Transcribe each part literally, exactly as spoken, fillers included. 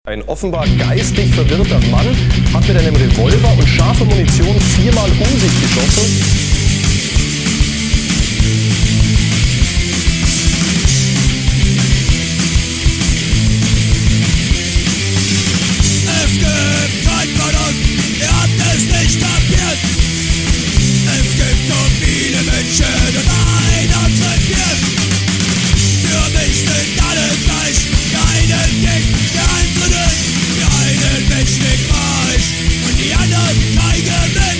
Ein offenbar geistig verwirrter Mann hat mit einem Revolver und scharfer Munition viermal um sich geschossen. Es gibt kein Pardon, ihr habt es nicht kapiert. Es gibt so viele Menschen und einer krepiert. Für mich sind alle gleich, der eine dick, der andere dünn. Die einen mächtig reich und die anderen neigen mit.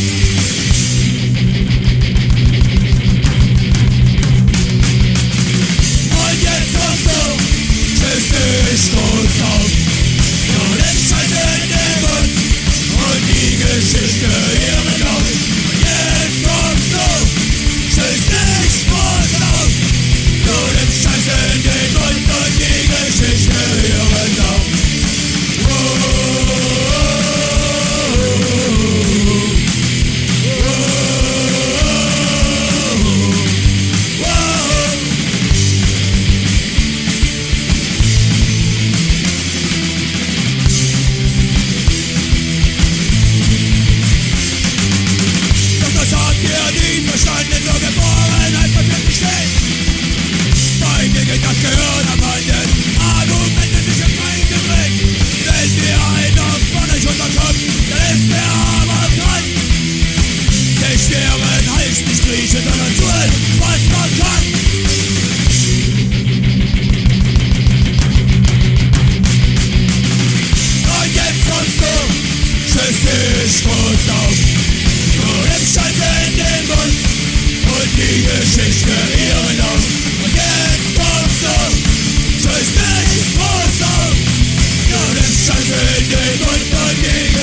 Und jetzt kommst du, stößt dich groß auf. Du nimmst Scheiße in den Mund und die Geschichte ihren Lauf. Und jetzt kommst du, stößt dich groß auf. Du nimmst Scheiße in den Mund und die Geschichte ihren Lauf. Verstanden, so geboren, als was wirklich steht. Bei mir geht das Gehirn abhanden, Argumente sich im Kreis gedreht. Wenn mir einer von euch unterkommt, dann ist der aber dran. Sich deren Hals nicht kriechen, sondern tun, was man kann. Und jetzt kommst du, stößt dich kurz auf. Du nimmst Scheiße in den Mund und die Geschichte ihren Lauf. Und jetzt kommst du, stößt dich groß auf. Du nimmst Scheiße in den Mund und die